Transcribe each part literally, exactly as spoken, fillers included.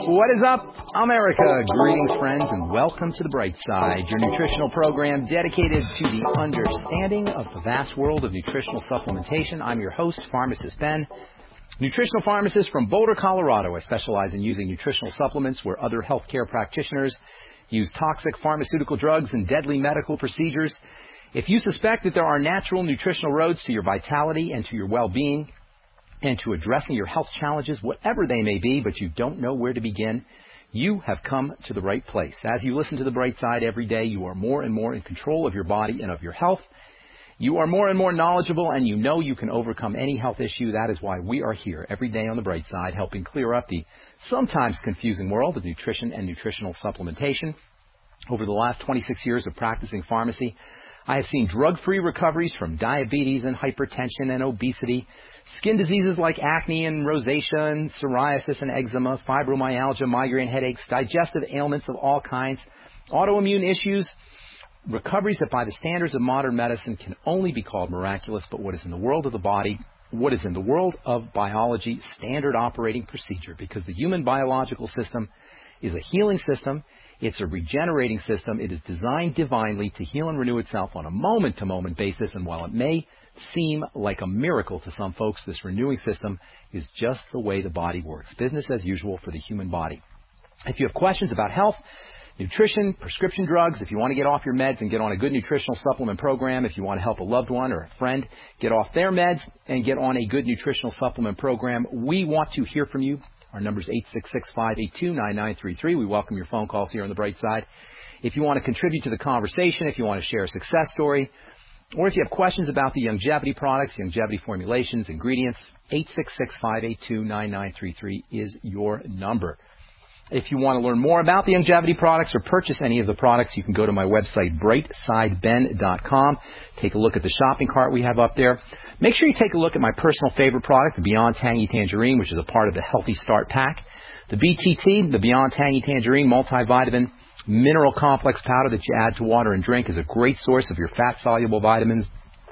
What is up, America? Greetings, friends, and welcome to The Bright Side, your nutritional program dedicated to the understanding of the vast world of nutritional supplementation. I'm your host, Pharmacist Ben, nutritional pharmacist from Boulder, Colorado. I specialize in using nutritional supplements where other healthcare practitioners use toxic pharmaceutical drugs and deadly medical procedures. If you suspect that there are natural nutritional roads to your vitality and to your well-being, and to addressing your health challenges, whatever they may be, but you don't know where to begin, you have come to the right place. As you listen to The Bright Side every day, you are more and more in control of your body and of your health. You are more and more knowledgeable, and you know you can overcome any health issue. That is why we are here every day on The Bright Side, helping clear up the sometimes confusing world of nutrition and nutritional supplementation. Over the last twenty-six years of practicing pharmacy, I have seen drug-free recoveries from diabetes and hypertension and obesity, skin diseases like acne and rosacea and psoriasis and eczema, fibromyalgia, migraine headaches, digestive ailments of all kinds, autoimmune issues, recoveries that by the standards of modern medicine can only be called miraculous, but what is in the world of the body, what is in the world of biology, standard operating procedure, because the human biological system is a healing system. It's a regenerating system. It is designed divinely to heal and renew itself on a moment-to-moment basis. And while it may seem like a miracle to some folks, this renewing system is just the way the body works. Business as usual for the human body. If you have questions about health, nutrition, prescription drugs, if you want to get off your meds and get on a good nutritional supplement program, if you want to help a loved one or a friend get off their meds and get on a good nutritional supplement program, we want to hear from you. Our number is eight six six, five eight two, nine nine three three. We welcome your phone calls here on The Bright Side. If you want to contribute to the conversation, if you want to share a success story, or if you have questions about the longevity products, longevity formulations, ingredients, eight six six, five eight two, nine nine three three is your number. If you want to learn more about the longevity products or purchase any of the products, you can go to my website, bright side ben dot com. Take a look at the shopping cart we have up there. Make sure you take a look at my personal favorite product, the Beyond Tangy Tangerine, which is a part of the Healthy Start Pack. The B T T, the Beyond Tangy Tangerine multivitamin mineral complex powder that you add to water and drink, is a great source of your fat-soluble vitamins,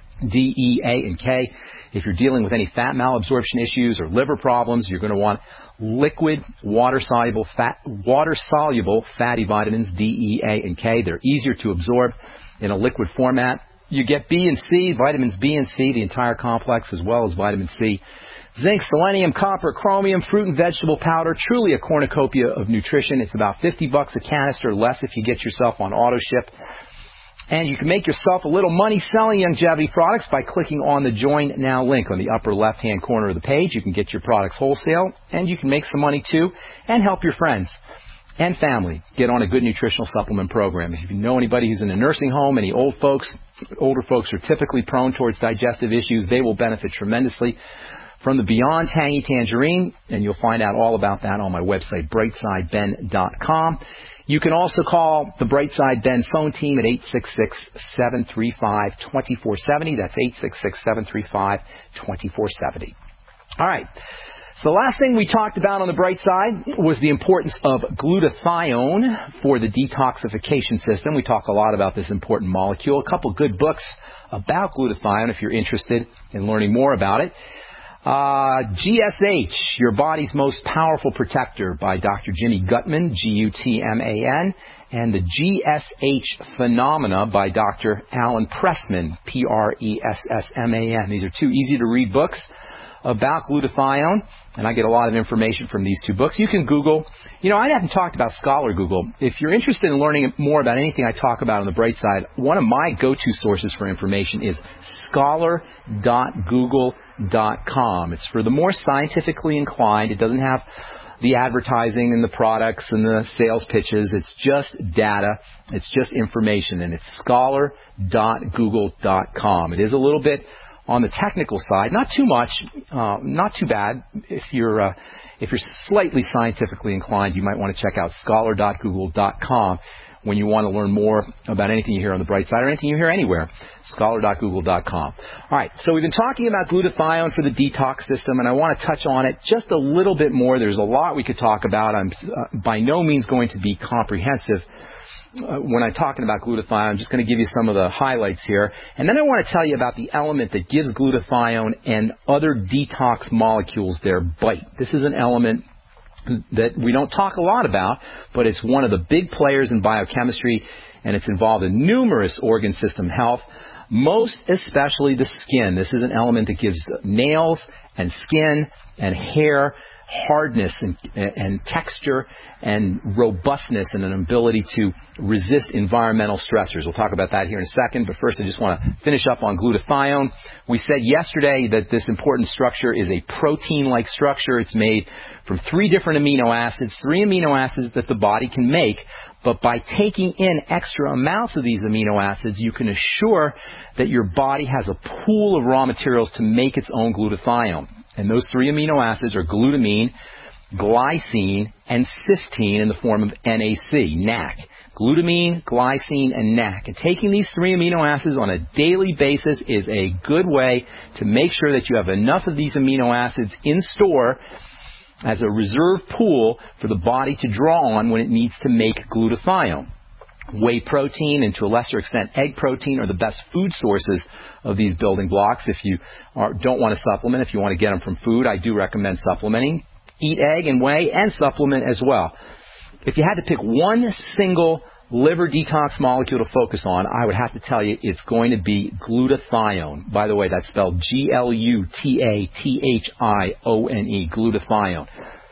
D, E, A, and K. If you're dealing with any fat malabsorption issues or liver problems, you're going to want liquid, water-soluble, fat, water-soluble fatty vitamins, D, E, A, and K. They're easier to absorb in a liquid format. You get B and C, vitamins B and C, the entire complex, as well as vitamin C, zinc, selenium, copper, chromium, fruit and vegetable powder. Truly a cornucopia of nutrition. It's about fifty bucks a canister, less if you get yourself on auto ship. And you can make yourself a little money selling longevity products by clicking on the Join Now link on the upper left-hand corner of the page. You can get your products wholesale, and you can make some money too, and help your friends and family get on a good nutritional supplement program. If you know anybody who's in a nursing home, any old folks, older folks are typically prone towards digestive issues, they will benefit tremendously from the Beyond Tangy Tangerine, and you'll find out all about that on my website, bright side ben dot com. You can also call the Brightside Ben phone team at eight six six, seven three five, two four seven zero. That's eight six six, seven three five, two four seven zero. All right. So the last thing we talked about on the Bright Side was the importance of glutathione for the detoxification system. We talk a lot about this important molecule. A couple good books about glutathione if you're interested in learning more about it. Uh, G S H, Your Body's Most Powerful Protector by Doctor Jimmy Gutman, G U T M A N, and the G S H Phenomena by Doctor Alan Pressman, P R E S S M A N. These are two easy-to-read books about glutathione, and I get a lot of information from these two books. You can Google. You know, I haven't talked about Scholar Google. If you're interested in learning more about anything I talk about on the Bright Side, one of my go-to sources for information is scholar dot google dot com. It's for the more scientifically inclined. It doesn't have the advertising and the products and the sales pitches. It's just data. It's just information, and it's scholar dot google dot com. It is a little bit on the technical side, not too much, uh, not too bad. If you're uh, if you're slightly scientifically inclined, you might want to check out scholar dot google dot com when you want to learn more about anything you hear on the Bright Side or anything you hear anywhere. scholar dot google dot com. All right, so we've been talking about glutathione for the detox system, and I want to touch on it just a little bit more. There's a lot we could talk about. I'm uh, by no means going to be comprehensive. Uh, when I'm talking about glutathione, I'm just going to give you some of the highlights here. And then I want to tell you about the element that gives glutathione and other detox molecules their bite. This is an element that we don't talk a lot about, but it's one of the big players in biochemistry, and it's involved in numerous organ system health, most especially the skin. This is an element that gives nails and skin and hair hardness and, and texture and robustness and an ability to resist environmental stressors. We'll talk about that here in a second, but first I just want to finish up on glutathione. We said yesterday that this important structure is a protein-like structure. It's made from three different amino acids, three amino acids that the body can make, but by taking in extra amounts of these amino acids, you can assure that your body has a pool of raw materials to make its own glutathione. And those three amino acids are glutamine, glycine, and cysteine in the form of N A C, N A C. Glutamine, glycine, and N A C. And taking these three amino acids on a daily basis is a good way to make sure that you have enough of these amino acids in store as a reserve pool for the body to draw on when it needs to make glutathione. Whey protein and to a lesser extent egg protein are the best food sources of these building blocks. If you are, don't want to supplement, if you want to get them from food, I do recommend supplementing. Eat egg and whey and supplement as well. If you had to pick one single liver detox molecule to focus on, I would have to tell you it's going to be glutathione. By the way, that's spelled G L U T A T H I O N E, glutathione.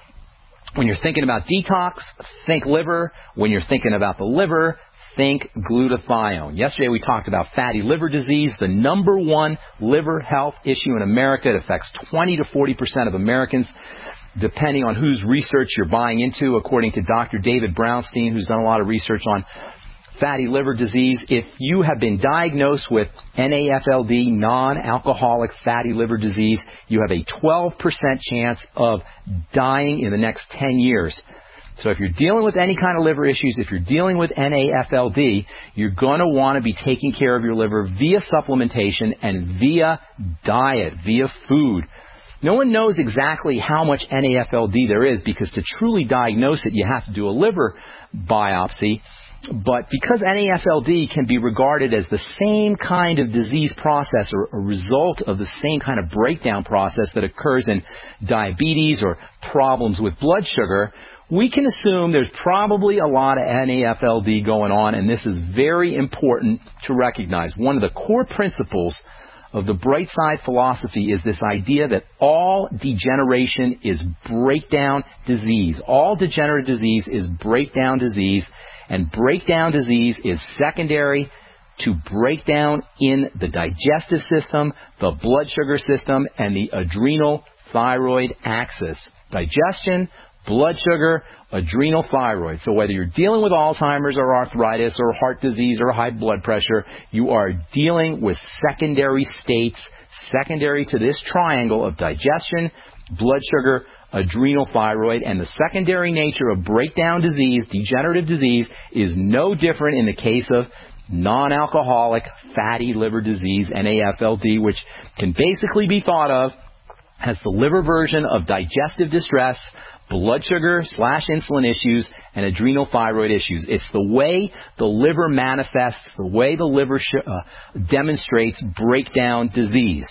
When you're thinking about detox, think liver. When you're thinking about the liver, think glutathione. Yesterday we talked about fatty liver disease, the number one liver health issue in America. It affects twenty to forty percent of Americans, depending on whose research you're buying into, according to Doctor David Brownstein, who's done a lot of research on fatty liver disease. If you have been diagnosed with N A F L D, non-alcoholic fatty liver disease, you have a twelve percent chance of dying in the next ten years. So if you're dealing with any kind of liver issues, if you're dealing with N A F L D, you're going to want to be taking care of your liver via supplementation and via diet, via food. No one knows exactly how much N A F L D there is, because to truly diagnose it, you have to do a liver biopsy. But because N A F L D can be regarded as the same kind of disease process or a result of the same kind of breakdown process that occurs in diabetes or problems with blood sugar, we can assume there's probably a lot of N A F L D going on, and this is very important to recognize. One of the core principles of the Bright Side philosophy is this idea that all degeneration is breakdown disease. All degenerative disease is breakdown disease, and breakdown disease is secondary to breakdown in the digestive system, the blood sugar system, and the adrenal thyroid axis. Digestion, blood sugar, adrenal thyroid. So whether you're dealing with Alzheimer's or arthritis or heart disease or high blood pressure, you are dealing with secondary states, secondary to this triangle of digestion, blood sugar, adrenal thyroid. And the secondary nature of breakdown disease, degenerative disease, is no different in the case of non-alcoholic fatty liver disease, N A F L D, which can basically be thought of as the liver version of digestive distress, blood sugar slash insulin issues, and adrenal thyroid issues. It's the way the liver manifests, the way the liver sh- uh, demonstrates breakdown disease.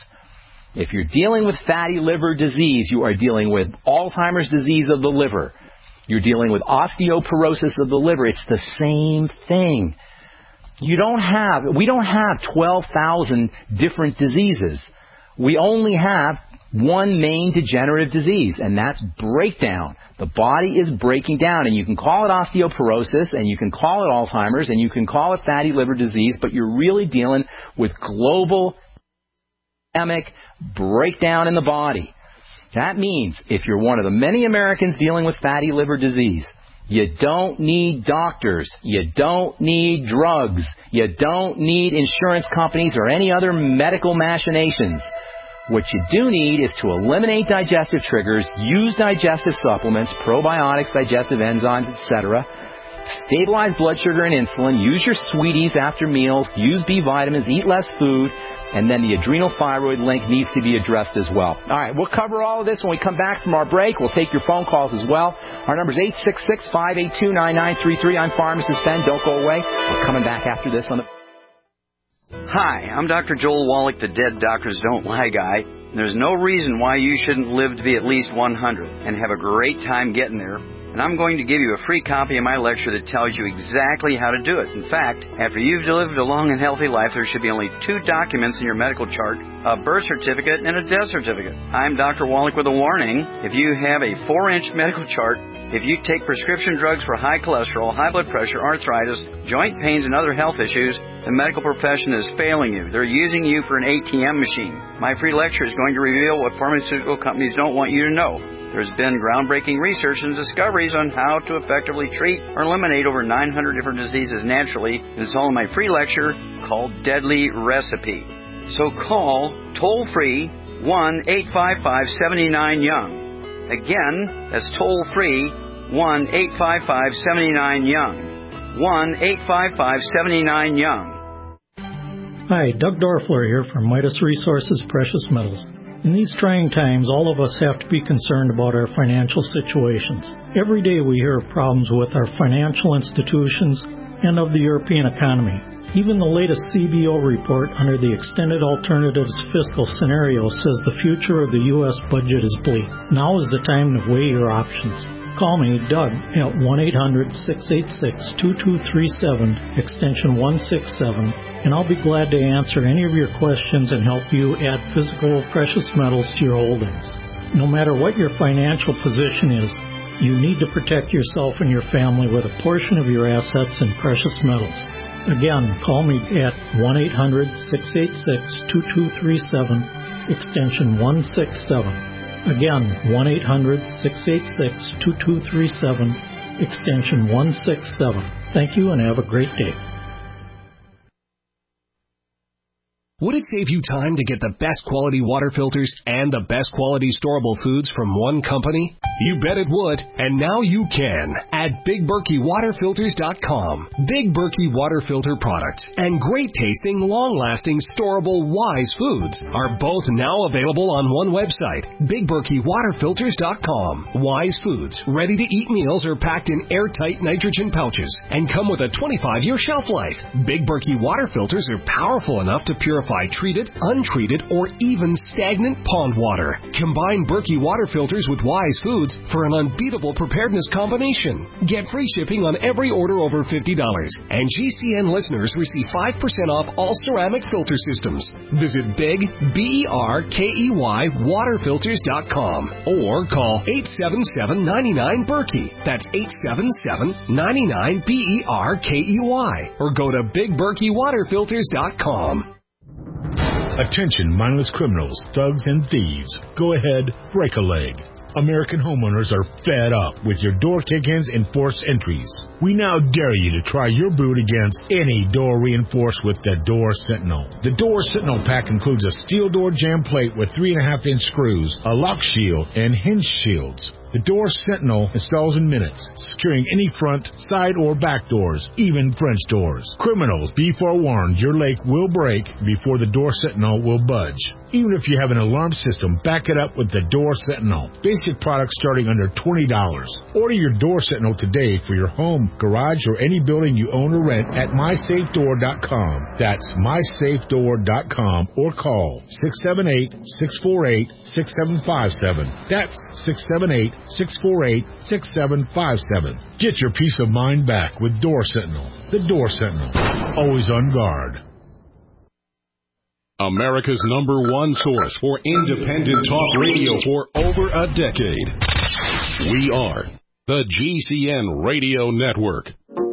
If you're dealing with fatty liver disease, you are dealing with Alzheimer's disease of the liver. You're dealing with osteoporosis of the liver. It's the same thing. You don't have, we don't have twelve thousand different diseases. We only have one main degenerative disease, and that's breakdown. The body is breaking down, and you can call it osteoporosis, and you can call it Alzheimer's, and you can call it fatty liver disease, but you're really dealing with global systemic breakdown in the body. That means if you're one of the many Americans dealing with fatty liver disease, you don't need doctors, you don't need drugs, you don't need insurance companies or any other medical machinations. What you do need is to eliminate digestive triggers, use digestive supplements, probiotics, digestive enzymes, et cetera. Stabilize blood sugar and insulin, use your sweeties after meals, use B vitamins, eat less food, and then the adrenal thyroid link needs to be addressed as well. All right, we'll cover all of this when we come back from our break. We'll take your phone calls as well. Our number is eight six six, five eight two, nine nine three three. I'm Pharmacist Ben. Don't go away. We're coming back after this on the... Hi, I'm Doctor Joel Wallach, the Dead Doctors Don't Lie guy. There's no reason why you shouldn't live to be at least one hundred and have a great time getting there. And I'm going to give you a free copy of my lecture that tells you exactly how to do it. In fact, after you've lived a long and healthy life, there should be only two documents in your medical chart, a birth certificate and a death certificate. I'm Doctor Wallach with a warning. If you have a four-inch medical chart, if you take prescription drugs for high cholesterol, high blood pressure, arthritis, joint pains, and other health issues, the medical profession is failing you. They're using you for an A T M machine. My free lecture is going to reveal what pharmaceutical companies don't want you to know. There's been groundbreaking research and discoveries on how to effectively treat or eliminate over nine hundred different diseases naturally. And it's all in my free lecture called Deadly Recipe. So call toll-free one eight five five, seven nine, young. Again, that's toll-free one eight five five, seven nine, young. one eight five five, seven nine, young. Hi, Doug Dorfler here from Midas Resources Precious Metals. In these trying times, all of us have to be concerned about our financial situations. Every day we hear of problems with our financial institutions and of the European economy. Even the latest C B O report under the Extended Alternatives Fiscal Scenario says the future of the U S budget is bleak. Now is the time to weigh your options. Call me, Doug, at one eight hundred, six eight six, two two three seven, extension one six seven, and I'll be glad to answer any of your questions and help you add physical precious metals to your holdings. No matter what your financial position is, you need to protect yourself and your family with a portion of your assets in precious metals. Again, call me at one eight hundred, six eight six, two two three seven, extension one six seven. Again, one eight hundred, six eight six, two two three seven, extension one six seven. Thank you and have a great day. Would it save you time to get the best quality water filters and the best quality storable foods from one company? You bet it would, and now you can at Big Berkey Water Filters dot com. Big Berkey Water Filter products and great tasting, long-lasting, storable Wise foods are both now available on one website, Big Berkey Water Filters dot com. Wise foods, ready-to-eat meals are packed in airtight nitrogen pouches and come with a twenty-five year shelf life. Big Berkey Water Filters are powerful enough to purify treated, untreated, or even stagnant pond water. Combine Berkey Water Filters with Wise Foods for an unbeatable preparedness combination. Get free shipping on every order over fifty dollars, and G C N listeners receive five percent off all ceramic filter systems. Visit Big, B E R K E Y, Water Filters dot com or call eight seven seven, nine nine, Berkey. That's eight seven seven, nine nine, B E R K E Y. Or go to Big Berkey Water Filters dot com. Attention, mindless criminals, thugs, and thieves. Go ahead, break a leg. American homeowners are fed up with your door kick-ins and forced entries. We now dare you to try your boot against any door reinforced with the Door Sentinel. The Door Sentinel pack includes a steel door jamb plate with three and a half inch screws, a lock shield, and hinge shields. The Door Sentinel installs in minutes, securing any front, side, or back doors, even French doors. Criminals, be forewarned, your lake will break before the Door Sentinel will budge. Even if you have an alarm system, back it up with the Door Sentinel. Basic products starting under twenty dollars. Order your Door Sentinel today for your home, garage, or any building you own or rent at my safe door dot com. That's my safe door dot com or call six seven eight, six four eight, six seven five seven. That's six seven eight, six four eight, six seven five seven. Get your peace of mind back with Door Sentinel. The Door Sentinel. Always on guard. America's number one source for independent talk radio for over a decade. We are the G C N Radio Network.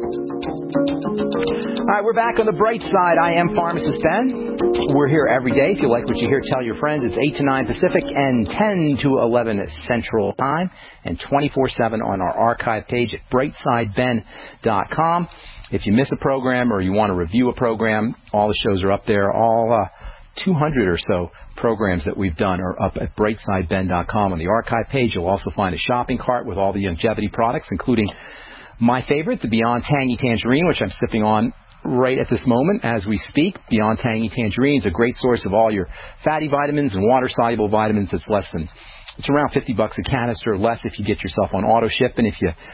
All right, we're back on the bright side. I am Pharmacist Ben. We're here every day. If you like what you hear, tell your friends. It's eight to nine Pacific and ten to eleven Central Time, and twenty-four seven on our archive page at bright side ben dot com. If you miss a program or you want to review a program, all the shows are up there. All uh, two hundred or so programs that we've done are up at bright side ben dot com on the archive page. You'll also find a shopping cart with all the longevity products, including my favorite, the Beyond Tangy Tangerine, which I'm sipping on right at this moment as we speak. Beyond Tangy Tangerine is a great source of all your fatty vitamins and water-soluble vitamins. It's less than, it's around fifty bucks a canister, less if you get yourself on auto ship. And if you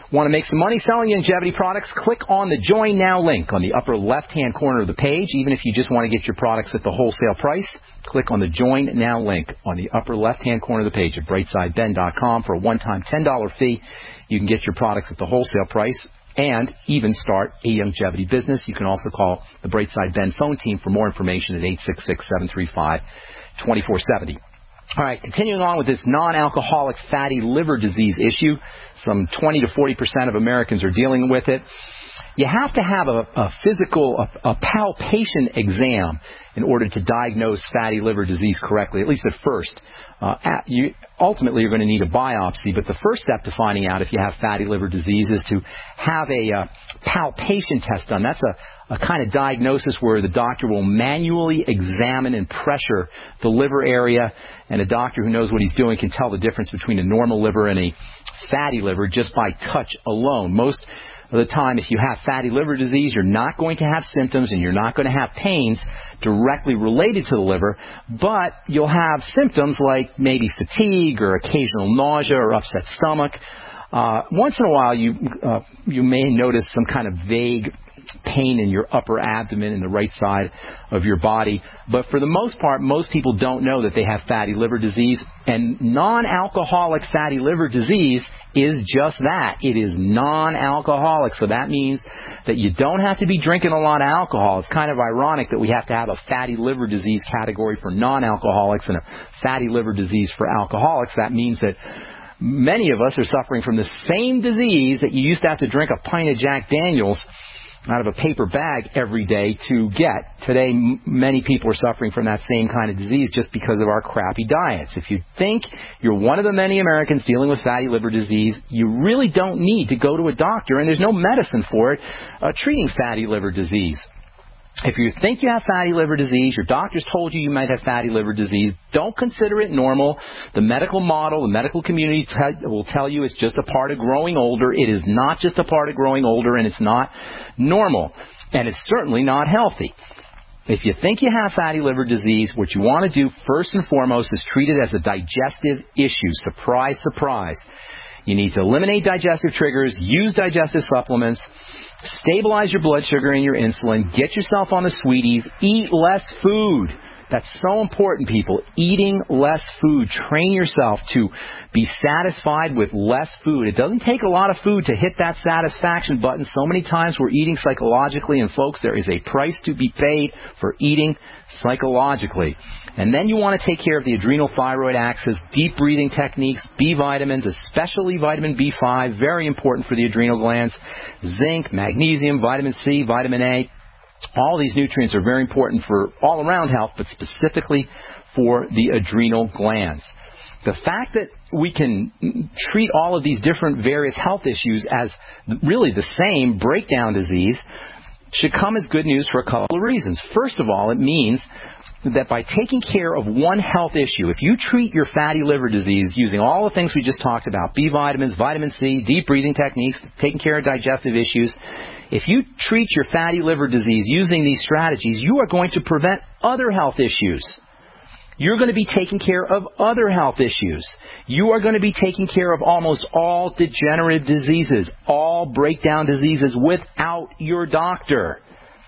Want to make some money selling longevity products? Click on the Join Now link on the upper left-hand corner of the page. Even if you just want to get your products at the wholesale price, click on the Join Now link on the upper left-hand corner of the page at brightside ben dot com for a one-time ten dollars fee. You can get your products at the wholesale price and even start a longevity business. You can also call the Brightside Ben phone team for more information at eight six six, seven three five, two four seven zero. All right, continuing on with this non-alcoholic fatty liver disease issue, some twenty to forty percent of Americans are dealing with it. You have to have a, a physical, a, a palpation exam in order to diagnose fatty liver disease correctly, at least at first. Uh, at, you, ultimately, you're going to need a biopsy, but the first step to finding out if you have fatty liver disease is to have a uh, palpation test done. That's a, a kind of diagnosis where the doctor will manually examine and pressure the liver area, and a doctor who knows what he's doing can tell the difference between a normal liver and a fatty liver just by touch alone. Most of the time, if you have fatty liver disease, you're not going to have symptoms and you're not going to have pains directly related to the liver, but you'll have symptoms like maybe fatigue or occasional nausea or upset stomach. Uh, once in a while, you uh, you may notice some kind of vague pain in your upper abdomen in the right side of your body. But for the most part, most people don't know that they have fatty liver disease. And non-alcoholic fatty liver disease is just that. It is non-alcoholic. So that means that you don't have to be drinking a lot of alcohol. It's kind of ironic that we have to have a fatty liver disease category for non-alcoholics and a fatty liver disease for alcoholics. That means that many of us are suffering from the same disease that you used to have to drink a pint of Jack Daniels out of a paper bag every day to get. Today, m- many people are suffering from that same kind of disease just because of our crappy diets. If you think you're one of the many Americans dealing with fatty liver disease, you really don't need to go to a doctor, and there's no medicine for it uh, treating fatty liver disease. If you think you have fatty liver disease, your doctor's told you you might have fatty liver disease, don't consider it normal. The medical model, the medical community t- will tell you it's just a part of growing older. It is not just a part of growing older, and it's not normal. And it's certainly not healthy. If you think you have fatty liver disease, what you want to do first and foremost is treat it as a digestive issue. Surprise, surprise. You need to eliminate digestive triggers, use digestive supplements, stabilize your blood sugar and your insulin, get yourself on the sweeties, eat less food. That's so important, people. Eating less food. Train yourself to be satisfied with less food. It doesn't take a lot of food to hit that satisfaction button. So many times we're eating psychologically, and folks, there is a price to be paid for eating psychologically. And then you want to take care of the adrenal thyroid axis, deep breathing techniques, B vitamins, especially vitamin B five, very important for the adrenal glands, zinc, magnesium, vitamin C, vitamin A. All these nutrients are very important for all-around health, but specifically for the adrenal glands. The fact that we can treat all of these different various health issues as really the same breakdown disease should come as good news for a couple of reasons. First of all, it means that by taking care of one health issue, if you treat your fatty liver disease using all the things we just talked about, B vitamins, vitamin C, deep breathing techniques, taking care of digestive issues, if you treat your fatty liver disease using these strategies, you are going to prevent other health issues. You're going to be taking care of other health issues. You are going to be taking care of almost all degenerative diseases, all breakdown diseases without your doctor.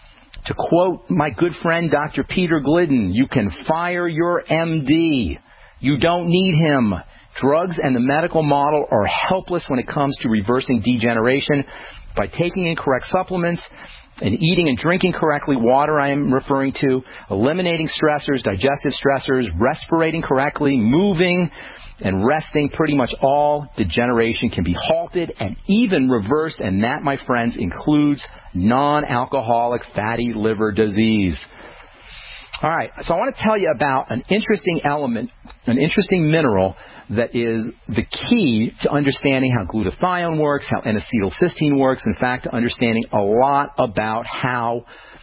To quote my good friend Doctor Peter Glidden, you can fire your M D. You don't need him. Drugs and the medical model are helpless when it comes to reversing degeneration. By taking in correct supplements and eating and drinking correctly, water I am referring to, eliminating stressors, digestive stressors, respirating correctly, moving and resting, pretty much all degeneration can be halted and even reversed, and that, my friends, includes non-alcoholic fatty liver disease. All right, so I want to tell you about an interesting element, an interesting mineral that is the key to understanding how glutathione works, how N-acetylcysteine works, in fact, to understanding a lot about how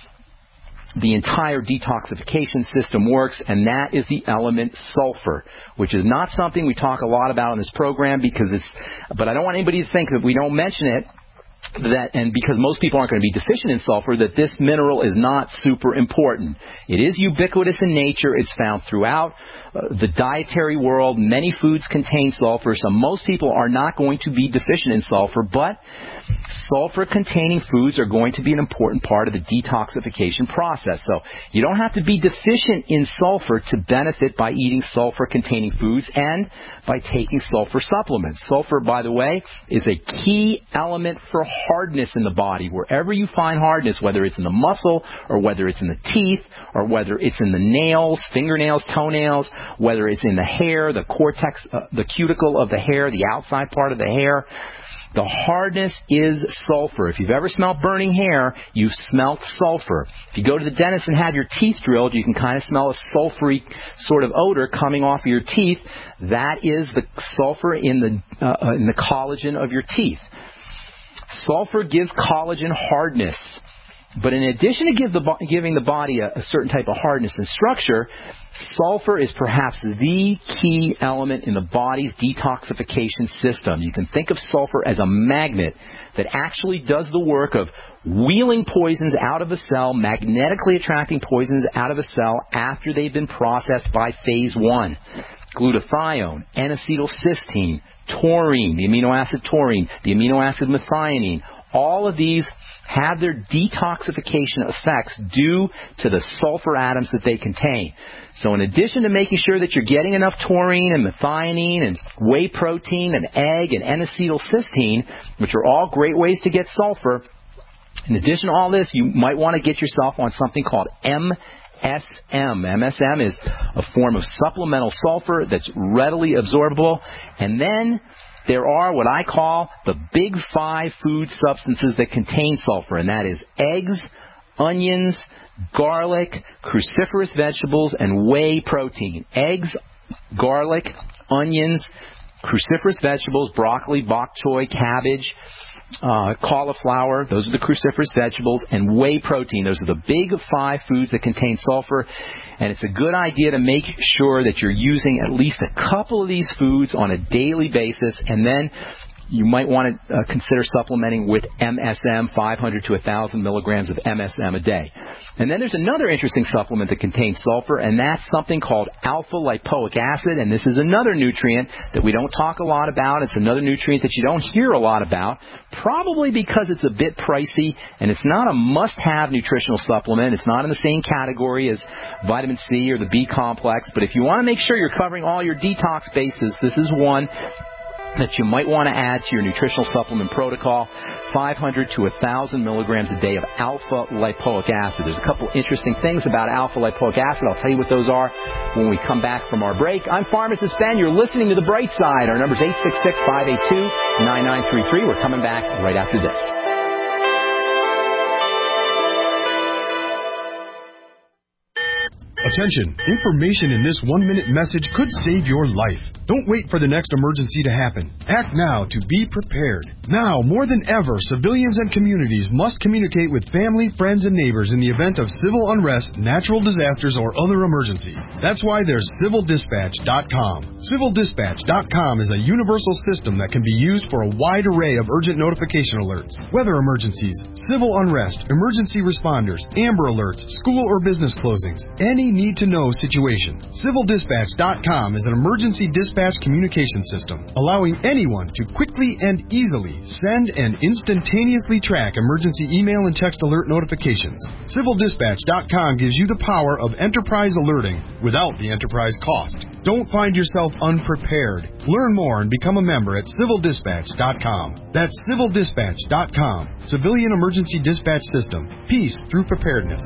the entire detoxification system works, and that is the element sulfur, which is not something we talk a lot about in this program because it's, but I don't want anybody to think that we don't mention it. that, and because most people aren't going to be deficient in sulfur, that this mineral is not super important. It is ubiquitous in nature. It's found throughout uh, the dietary world. Many foods contain sulfur, so most people are not going to be deficient in sulfur, but sulfur-containing foods are going to be an important part of the detoxification process. So you don't have to be deficient in sulfur to benefit by eating sulfur-containing foods and by taking sulfur supplements. Sulfur, by the way, is a key element for hardness in the body. Wherever you find hardness, whether it's in the muscle or whether it's in the teeth or whether it's in the nails, fingernails, toenails, whether it's in the hair, the cortex, uh, the cuticle of the hair, the outside part of the hair, the hardness is sulfur. If you've ever smelled burning hair, you've smelt sulfur. If you go to the dentist and have your teeth drilled, you can kind of smell a sulfury sort of odor coming off of your teeth. That is the sulfur in the uh, in the collagen of your teeth. Sulfur gives collagen hardness. But in addition to give the, giving the body a, a certain type of hardness and structure, sulfur is perhaps the key element in the body's detoxification system. You can think of sulfur as a magnet that actually does the work of wheeling poisons out of a cell, magnetically attracting poisons out of a cell after they've been processed by phase one. Glutathione, N-acetylcysteine, taurine, the amino acid taurine, the amino acid methionine, all of these have their detoxification effects due to the sulfur atoms that they contain. So in addition to making sure that you're getting enough taurine and methionine and whey protein and egg and N-acetylcysteine, which are all great ways to get sulfur, in addition to all this, you might want to get yourself on something called M S M. M S M is a form of supplemental sulfur that's readily absorbable. And then there are what I call the big five food substances that contain sulfur, and that is eggs, onions, garlic, cruciferous vegetables, and whey protein. Eggs, garlic, onions, cruciferous vegetables, broccoli, bok choy, cabbage, Uh, cauliflower, those are the cruciferous vegetables, and whey protein. Those are the big five foods that contain sulfur, and it's a good idea to make sure that you're using at least a couple of these foods on a daily basis, and then you might want to uh, consider supplementing with M S M, five hundred to one thousand milligrams of M S M a day. And then there's another interesting supplement that contains sulfur, and that's something called alpha-lipoic acid, and this is another nutrient that we don't talk a lot about. It's another nutrient that you don't hear a lot about, probably because it's a bit pricey, and it's not a must-have nutritional supplement. It's not in the same category as vitamin C or the B complex, but if you want to make sure you're covering all your detox bases, this is one that you might want to add to your nutritional supplement protocol, five hundred to one thousand milligrams a day of alpha-lipoic acid. There's a couple interesting things about alpha-lipoic acid. I'll tell you what those are when we come back from our break. I'm Pharmacist Ben. You're listening to The Bright Side. Our number's eight six six, five eight two, nine nine three three. We're coming back right after this. Attention! Information in this one-minute message could save your life. Don't wait for the next emergency to happen. Act now to be prepared. Now, more than ever, civilians and communities must communicate with family, friends, and neighbors in the event of civil unrest, natural disasters, or other emergencies. That's why there's civil dispatch dot com. civil dispatch dot com is a universal system that can be used for a wide array of urgent notification alerts. Weather emergencies, civil unrest, emergency responders, Amber Alerts, school or business closings, any need-to-know situation. civil dispatch dot com is an emergency dispatch communication system, allowing anyone to quickly and easily send and instantaneously track emergency email and text alert notifications. civil dispatch dot com gives you the power of enterprise alerting without the enterprise cost. Don't find yourself unprepared. Learn more and become a member at civil dispatch dot com. That's civil dispatch dot com. Civilian Emergency Dispatch System. Peace through preparedness.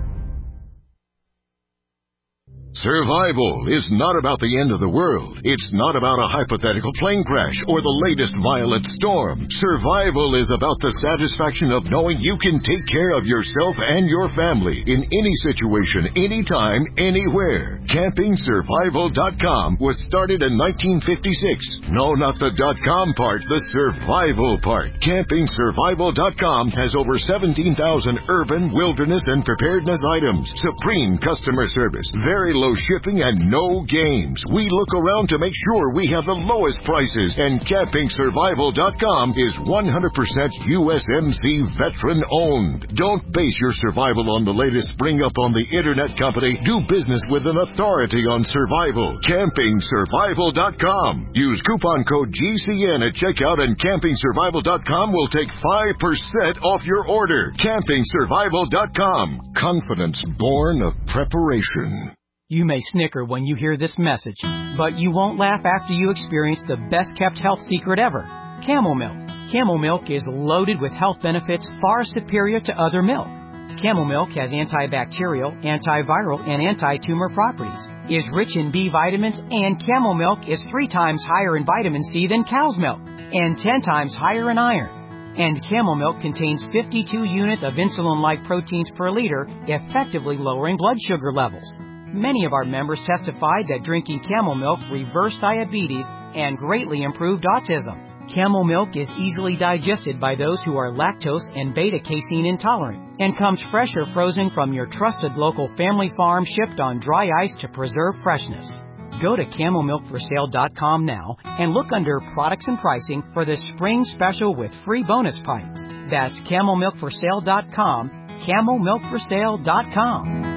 Survival is not about the end of the world. It's not about a hypothetical plane crash or the latest violent storm. Survival is about the satisfaction of knowing you can take care of yourself and your family in any situation, anytime, anywhere. camping survival dot com was started in nineteen fifty-six. No, not the .com part, the survival part. camping survival dot com has over seventeen thousand urban, wilderness, and preparedness items. Supreme customer service, very low low shipping and no games. We look around to make sure we have the lowest prices, and Camping Survival dot com is one hundred percent U S M C veteran-owned. Don't base your survival on the latest spring-up on the Internet company. Do business with an authority on survival. Camping Survival dot com. Use coupon code G C N at checkout, and Camping Survival dot com will take five percent off your order. Camping Survival dot com. Confidence born of preparation. You may snicker when you hear this message, but you won't laugh after you experience the best-kept health secret ever, Camel Milk. Camel Milk is loaded with health benefits far superior to other milk. Camel Milk has antibacterial, antiviral, and anti-tumor properties, is rich in B vitamins, and Camel Milk is three times higher in vitamin C than cow's milk, and ten times higher in iron. And Camel Milk contains fifty-two units of insulin-like proteins per liter, effectively lowering blood sugar levels. Many of our members testified that drinking Camel Milk reversed diabetes and greatly improved autism. Camel Milk is easily digested by those who are lactose and beta-casein intolerant and comes fresh or frozen from your trusted local family farm, shipped on dry ice to preserve freshness. Go to camel milk for sale dot com now and look under products and pricing for the spring special with free bonus pints. That's camel milk for sale dot com, camel milk for sale dot com.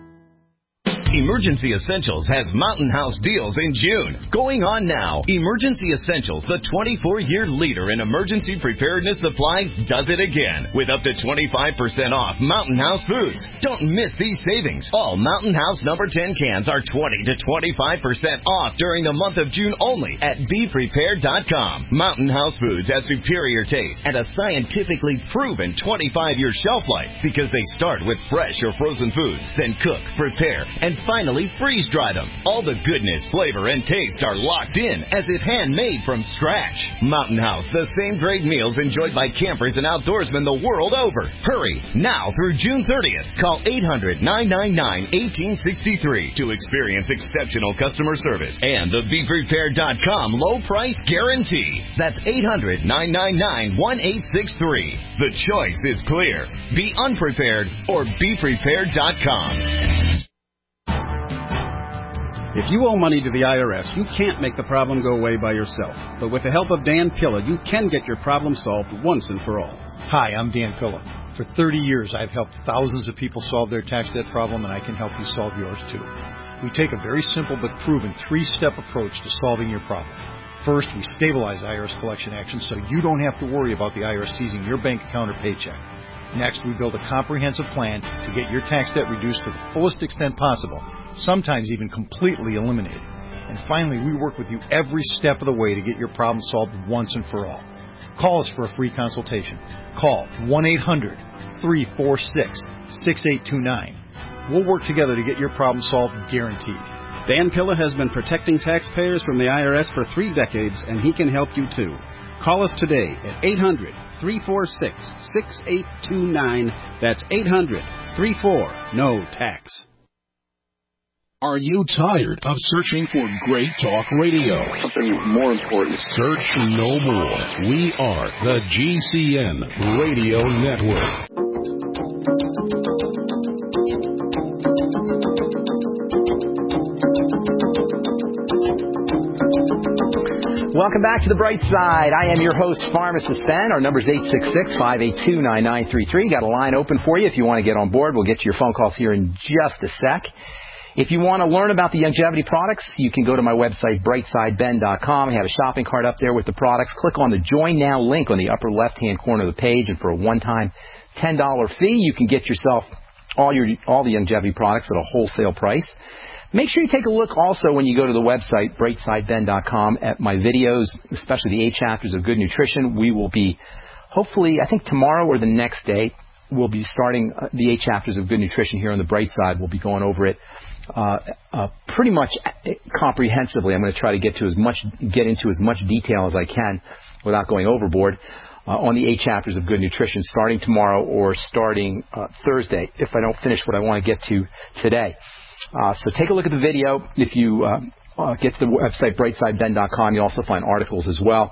Emergency Essentials has Mountain House deals in June. Going on now. Emergency Essentials, the twenty-four year leader in emergency preparedness supplies, does it again with up to twenty-five percent off Mountain House foods. Don't miss these savings. All Mountain House number ten cans are twenty to twenty-five percent off during the month of June only at be prepared dot com. Mountain House foods have superior taste and a scientifically proven twenty-five year shelf life because they start with fresh or frozen foods, then cook, prepare, and finally freeze-dry them. All the goodness, flavor, and taste are locked in as if handmade from scratch. Mountain House, the same great meals enjoyed by campers and outdoorsmen the world over. Hurry, now through June thirtieth. Call eight hundred, nine nine nine, one eight six three to experience exceptional customer service and the be prepared dot com low price guarantee. That's eight hundred, nine nine nine, one eight six three. The choice is clear. Be unprepared or be prepared dot com. If you owe money to the I R S, you can't make the problem go away by yourself. But with the help of Dan Pilla, you can get your problem solved once and for all. Hi, I'm Dan Pilla. For thirty years, I've helped thousands of people solve their tax debt problem, and I can help you solve yours too. We take a very simple but proven three-step approach to solving your problem. First, we stabilize I R S collection actions so you don't have to worry about the I R S seizing your bank account or paycheck. Next, we build a comprehensive plan to get your tax debt reduced to the fullest extent possible, sometimes even completely eliminated. And finally, we work with you every step of the way to get your problem solved once and for all. Call us for a free consultation. Call one eight hundred, three four six, six eight two nine. We'll work together to get your problem solved, guaranteed. Dan Pilla has been protecting taxpayers from the I R S for three decades, and he can help you too. Call us today at eight hundred, three four six, six eight two nine. That's eight hundred, three four, N O tax. Are you tired of searching for great talk radio? Something more important. Search no more. We are the G C N Radio Network. Welcome back to The Bright Side. I am your host, Pharmacist Ben. Our number is eight six six, five eight two, nine nine three three. Got a line open for you if you want to get on board. We'll get to your phone calls here in just a sec. If you want to learn about the longevity products, you can go to my website, bright side ben dot com. I have a shopping cart up there with the products. Click on the Join Now link on the upper left-hand corner of the page, and for a one-time ten dollars fee, you can get yourself all your all the longevity products at a wholesale price. Make sure you take a look also when you go to the website, bright side ben dot com, at my videos, especially the eight chapters of Good Nutrition. We will be, hopefully, I think tomorrow or the next day, we'll be starting the eight chapters of Good Nutrition here on the Bright Side. We'll be going over it uh, uh, pretty much comprehensively. I'm going to try to get to as much, get into as much detail as I can without going overboard uh, on the eight chapters of Good Nutrition, starting tomorrow or starting uh, Thursday, if I don't finish what I want to get to today. Uh, so take a look at the video. If you uh, uh, get to the website, bright side ben dot com, you also find articles as well.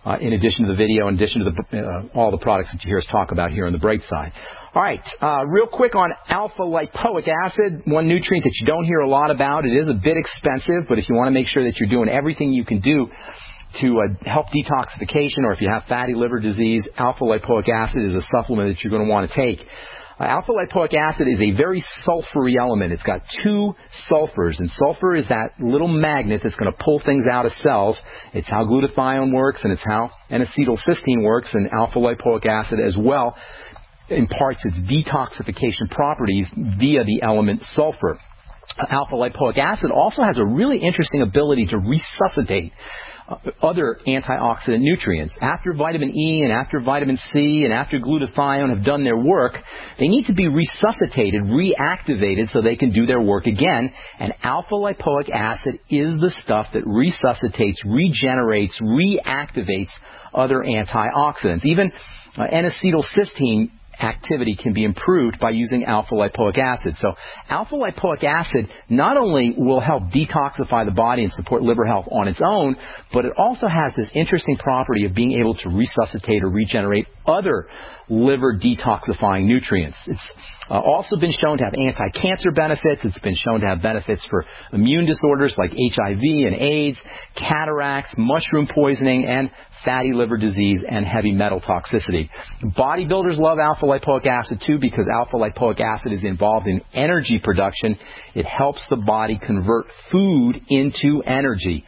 uh, in addition to the video, in addition to the, uh, all the products that you hear us talk about here on the Bright Side. All right, uh, real quick on alpha-lipoic acid, one nutrient that you don't hear a lot about. It is a bit expensive, but if you want to make sure that you're doing everything you can do to uh, help detoxification, or if you have fatty liver disease, alpha-lipoic acid is a supplement that you're going to want to take. Uh, alpha-lipoic acid is a very sulfury element. It's got two sulfurs, and sulfur is that little magnet that's going to pull things out of cells. It's how glutathione works, and it's how N-acetylcysteine works, and alpha-lipoic acid as well imparts its detoxification properties via the element sulfur. Alpha-lipoic acid also has a really interesting ability to resuscitate Uh, other antioxidant nutrients. After vitamin E and after vitamin C and after glutathione have done their work, they need to be resuscitated, reactivated so they can do their work again. And alpha-lipoic acid is the stuff that resuscitates, regenerates, reactivates other antioxidants. Even uh, N-acetylcysteine activity can be improved by using alpha-lipoic acid. So alpha-lipoic acid not only will help detoxify the body and support liver health on its own, but it also has this interesting property of being able to resuscitate or regenerate other liver detoxifying nutrients. It's uh, also been shown to have anti-cancer benefits. It's been shown to have benefits for immune disorders like H I V and AIDS, cataracts, mushroom poisoning, and fatty liver disease and heavy metal toxicity. Bodybuilders love alpha-lipoic acid too because alpha-lipoic acid is involved in energy production. It helps the body convert food into energy,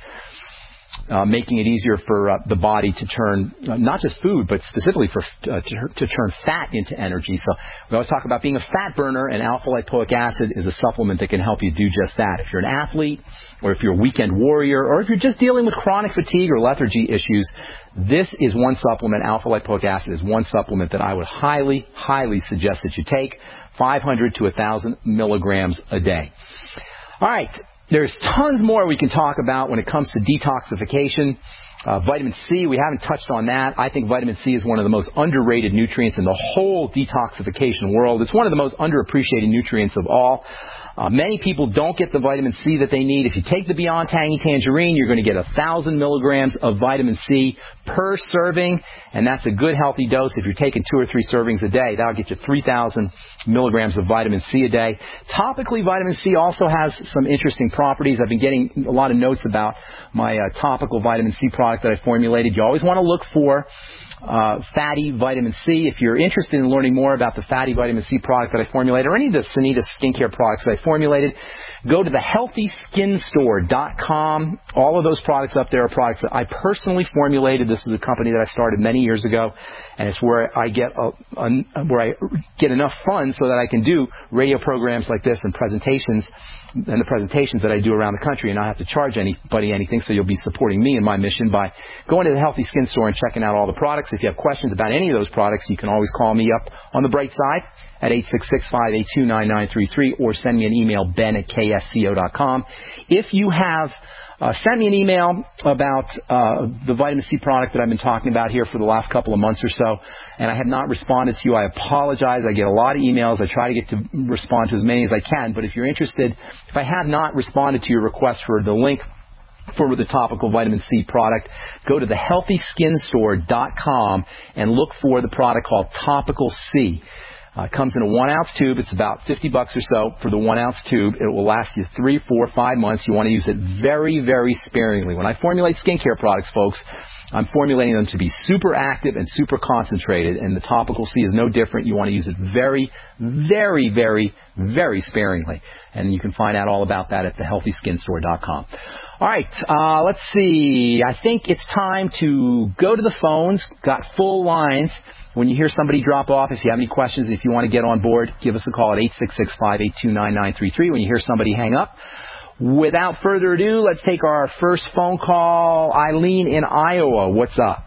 uh, making it easier for uh, the body to turn uh, not just food, but specifically for uh, to, to turn fat into energy. So we always talk about being a fat burner, and alpha-lipoic acid is a supplement that can help you do just that. If you're an athlete, or if you're a weekend warrior, or if you're just dealing with chronic fatigue or lethargy issues, this is one supplement. Alpha-lipoic acid is one supplement that I would highly, highly suggest that you take, five hundred to one thousand milligrams a day. All right, there's tons more we can talk about when it comes to detoxification. Uh, vitamin C, we haven't touched on that. I think vitamin C is one of the most underrated nutrients in the whole detoxification world. It's one of the most underappreciated nutrients of all. Uh, many people don't get the vitamin C that they need. If you take the Beyond Tangy Tangerine, you're going to get one thousand milligrams of vitamin C per serving, and that's a good healthy dose. If you're taking two or three servings a day, that'll get you three thousand milligrams of vitamin C a day. Topically, vitamin C also has some interesting properties. I've been getting a lot of notes about my uh, topical vitamin C product that I formulated. You always want to look for Uh, fatty vitamin C. If you're interested in learning more about the fatty vitamin C product that I formulated, or any of the Sanita skincare products that I formulated, go to the healthy skin store dot com. All of those products up there are products that I personally formulated. This is a company that I started many years ago, and it's where I get a, a, where I get enough funds so that I can do radio programs like this and presentations and the presentations that I do around the country, and not have to charge anybody anything. So you'll be supporting me in my mission by going to the Healthy Skin Store and checking out all the products. If you have questions about any of those products, you can always call me up on the Bright Side at eight six six, five eight two, nine nine three three, or send me an email, ben at k s c o dot com. If you have uh, sent me an email about uh, the vitamin C product that I've been talking about here for the last couple of months or so, and I have not responded to you, I apologize. I get a lot of emails. I try to get to respond to as many as I can, but if you're interested, if I have not responded to your request for the link for the topical vitamin C product, go to the healthy skin store dot com and look for the product called Topical C. Uh, it comes in a one-ounce tube. It's about fifty bucks or so for the one-ounce tube. It will last you three, four, five months. You want to use it very, very sparingly. When I formulate skincare products, folks, I'm formulating them to be super active and super concentrated, and the Topical C is no different. You want to use it very, very, very, very sparingly. And you can find out all about that at the healthy skin store dot com. All right, uh, let's see. I think it's time to go to the phones. Got full lines. When you hear somebody drop off, if you have any questions, if you want to get on board, give us a call at eight six six, five eight two, nine nine three three. When you hear somebody hang up, without further ado, let's take our first phone call. Eileen in Iowa, what's up?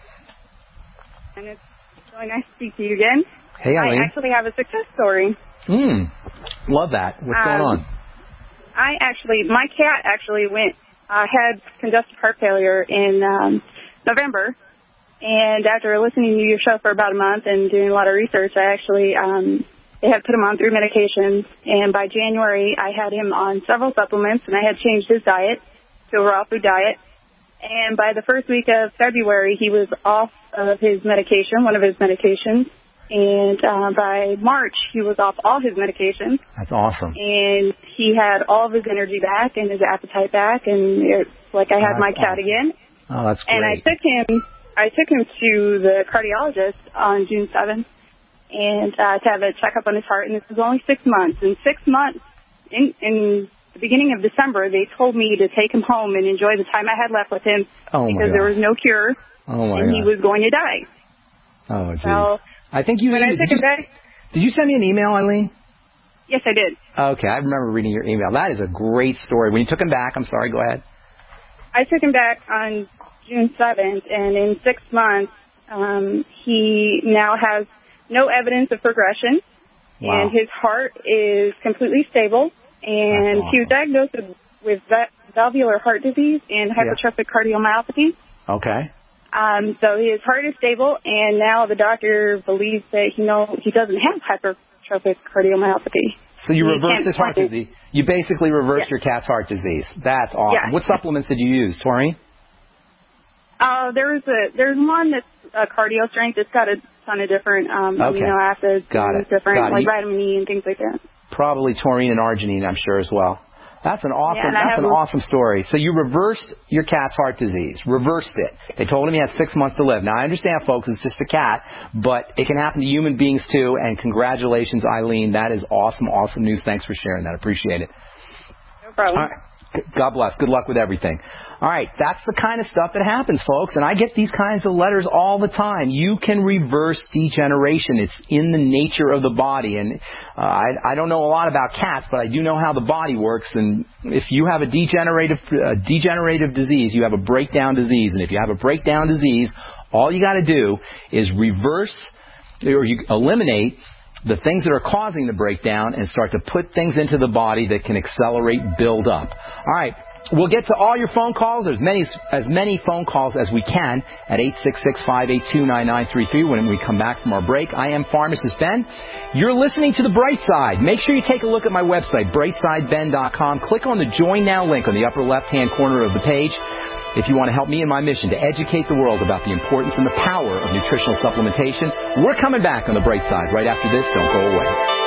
And it's really nice to speak to you again. Hey, Eileen. I actually have a success story. Hmm, love that. What's um, going on? I actually, my cat actually went, uh, had congestive heart failure in um, November. And after listening to your show for about a month and doing a lot of research, I actually, um, they had put him on three medications. And by January, I had him on several supplements, and I had changed his diet to a raw food diet. And by the first week of February, he was off of his medication, one of his medications. And uh, by March, he was off all his medications. That's awesome. And he had all of his energy back and his appetite back, and it's like I had that's my cat awesome. again. Oh, that's great. And I took him, I took him to the cardiologist on June seventh, and uh, to have a checkup on his heart. And this was only six months. In six months, in, in the beginning of December, they told me to take him home and enjoy the time I had left with him oh because there was no cure, oh my and God. he was going to die. Oh, geez. So, I think you when I did, took did, him you, back, did you send me an email, Eileen? yes, I did. Okay, I remember reading your email. That is a great story. When you took him back, I'm sorry, go ahead. I took him back on June seventh, and in six months, um, he now has no evidence of progression, Wow. and his heart is completely stable, and awesome. he was diagnosed with, with va- valvular heart disease and hypertrophic cardiomyopathy. Okay. Um, so his heart is stable, and now the doctor believes that he know he doesn't have hypertrophic cardiomyopathy. So you He reversed can't his heart find it. disease. You basically reversed Yeah. your cat's heart disease. That's awesome. Yeah. What supplements did you use, Taurine? Uh, there's a there's one that's a cardio strength. It's got a ton of different um, Okay. amino acids, Got and it. different Got it. like You- vitamin E and things like that. Probably taurine and arginine, I'm sure, as well. That's an awesome. Yeah, and I that's have an a- awesome story. So you reversed your cat's heart disease. Reversed it. They told him he had six months to live. Now I understand, folks, it's just a cat, but it can happen to human beings too. And congratulations, Eileen. That is awesome, awesome news. Thanks for sharing that. Appreciate it. No problem. All right. God bless. Good luck with everything. All right, that's the kind of stuff that happens, folks, and I get these kinds of letters all the time. You can reverse degeneration. It's in the nature of the body, and uh, I, I don't know a lot about cats, but I do know how the body works, and if you have a degenerative, uh, degenerative disease, you have a breakdown disease, and if you have a breakdown disease, all you got to do is reverse or you eliminate the things that are causing the breakdown and start to put things into the body that can accelerate build up. All right. We'll get to all your phone calls, as many as many phone calls as we can at eight six six, five eight two, nine nine three three when we come back from our break. I am Pharmacist Ben. You're listening to The Bright Side. Make sure you take a look at my website, bright side ben dot com. Click on the Join Now link on the upper left-hand corner of the page if you want to help me in my mission to educate the world about the importance and the power of nutritional supplementation. We're coming back on The Bright Side right after this. Don't go away.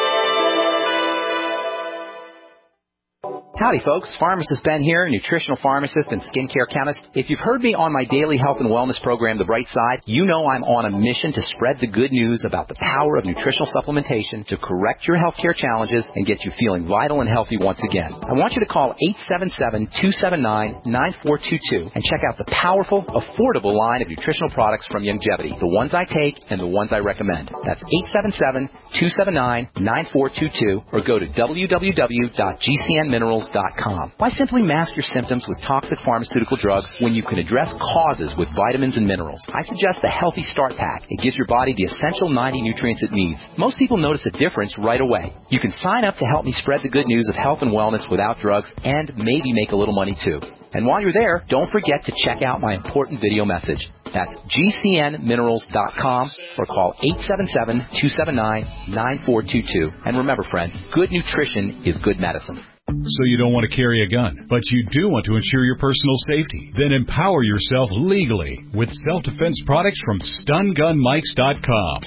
Howdy, folks. Pharmacist Ben here, nutritional pharmacist and skincare chemist. If you've heard me on my daily health and wellness program, The Bright Side, you know I'm on a mission to spread the good news about the power of nutritional supplementation to correct your healthcare challenges and get you feeling vital and healthy once again. I want you to call eight seven seven, two seven nine, nine four two two and check out the powerful, affordable line of nutritional products from Youngevity, the ones I take and the ones I recommend. That's eight seven seven, two seven nine, nine four two two or go to w w w dot g c n minerals dot com. Why simply mask your symptoms with toxic pharmaceutical drugs when you can address causes with vitamins and minerals? I suggest the Healthy Start Pack. It gives your body the essential ninety nutrients it needs. Most people notice a difference right away. You can sign up to help me spread the good news of health and wellness without drugs and maybe make a little money too. And while you're there, don't forget to check out my important video message. That's g c n minerals dot com or call eight seven seven, two seven nine, nine four two two. And remember, friends, good nutrition is good medicine. So you don't want to carry a gun, but you do want to ensure your personal safety. Then empower yourself legally with self-defense products from stun gun mikes dot com.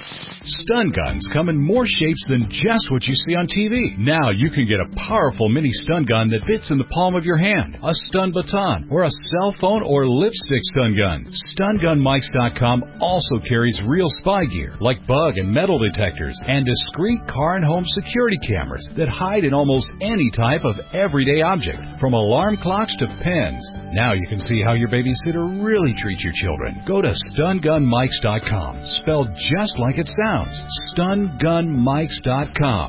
Stun guns come in more shapes than just what you see on T V. Now you can get a powerful mini stun gun that fits in the palm of your hand, a stun baton, or a cell phone or lipstick stun gun. stun gun mikes dot com also carries real spy gear like bug and metal detectors and discreet car and home security cameras that hide in almost any type of everyday object, from alarm clocks to pens. Now you can see how your babysitter really treats your children. Go to stun gun mikes dot com, spelled just like it sounds. stun gun mikes dot com.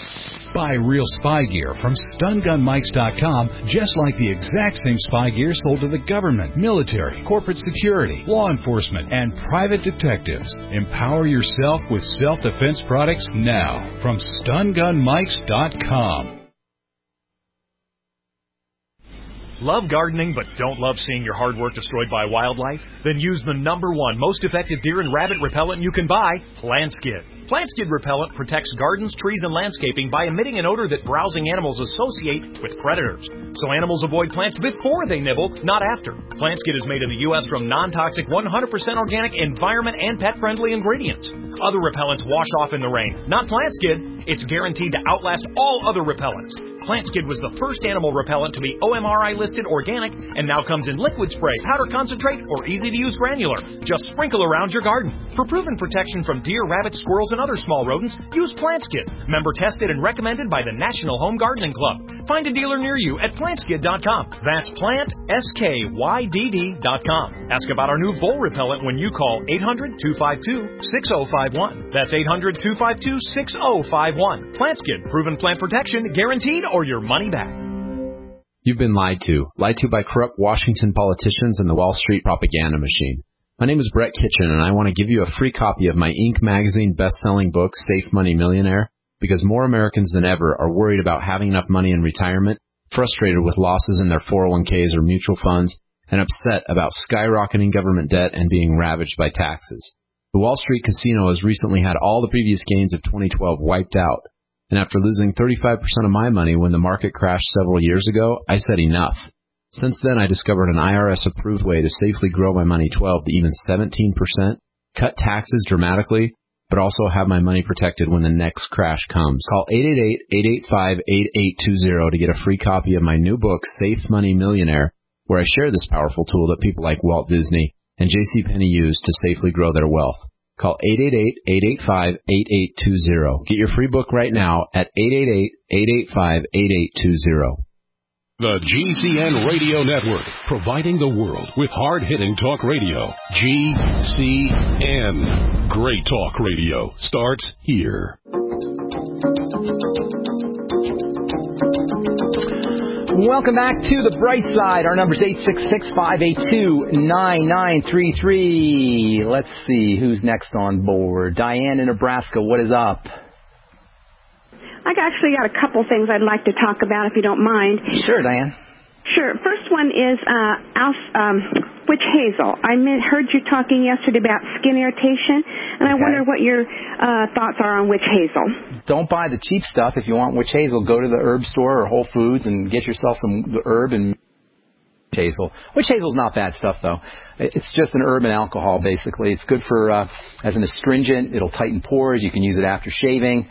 Buy real spy gear from stun gun mikes dot com, just like the exact same spy gear sold to the government, military, corporate security, law enforcement, and private detectives. Empower yourself with self-defense products now from stun gun mikes dot com. Love gardening but don't love seeing your hard work destroyed by wildlife? Then use the number one most effective deer and rabbit repellent you can buy, Plant Skid. Plant Skid repellent protects gardens, trees, and landscaping by emitting an odor that browsing animals associate with predators. So animals avoid plants before they nibble, not after. Plant Skid is made in the U S from non-toxic, one hundred percent organic, environment, and pet-friendly ingredients. Other repellents wash off in the rain. Not Plant Skid. It's guaranteed to outlast all other repellents. Plant Skid was the first animal repellent to be O M R I listed organic and now comes in liquid spray, powder concentrate, or easy-to-use granular. Just sprinkle around your garden. For proven protection from deer, rabbits, squirrels, and other small rodents, use Plant Skid. Member tested and recommended by the National Home Gardening Club. Find a dealer near you at plant skid dot com. That's plant skyd dot com. Ask about our new vole repellent when you call eight hundred, two five two, six oh five one. That's eight hundred, two five two, six oh five one. Plant Skid, proven plant protection, guaranteed or your money back. You've been lied to. Lied to by corrupt Washington politicians and the Wall Street propaganda machine. My name is Brett Kitchen, and I want to give you a free copy of my Inc magazine best-selling book, Safe Money Millionaire, because more Americans than ever are worried about having enough money in retirement, frustrated with losses in their four oh one k's or mutual funds, and upset about skyrocketing government debt and being ravaged by taxes. The Wall Street Casino has recently had all the previous gains of twenty twelve wiped out, and after losing thirty-five percent of my money when the market crashed several years ago, I said enough. Since then, I discovered an I R S-approved way to safely grow my money twelve to even seventeen percent, cut taxes dramatically, but also have my money protected when the next crash comes. Call eight eight eight, eight eight five, eight eight two zero to get a free copy of my new book, Safe Money Millionaire, where I share this powerful tool that people like Walt Disney and JCPenney use to safely grow their wealth. Call eight eight eight, eight eight five, eight eight two zero. Get your free book right now at eight eight eight, eight eight five, eight eight two zero. The G C N Radio Network, providing the world with hard-hitting talk radio. G C N. Great talk radio starts here. Welcome back to The Bright Side. Our number is eight six six, five eight two, nine nine three three. Let's see who's next on board. Diane in Nebraska, what is up? I actually got a couple things I'd like to talk about, if you don't mind. Sure, Diane. Sure. First one is uh, Alf, um, witch hazel. I heard you talking yesterday about skin irritation, and I Okay. wonder what your uh, thoughts are on witch hazel. Don't buy the cheap stuff. If you want witch hazel, go to the herb store or Whole Foods and get yourself some the herb and witch hazel. Witch hazel's not bad stuff, though. It's just an herb and alcohol, basically. It's good for uh, as an astringent. It'll tighten pores. You can use it after shaving.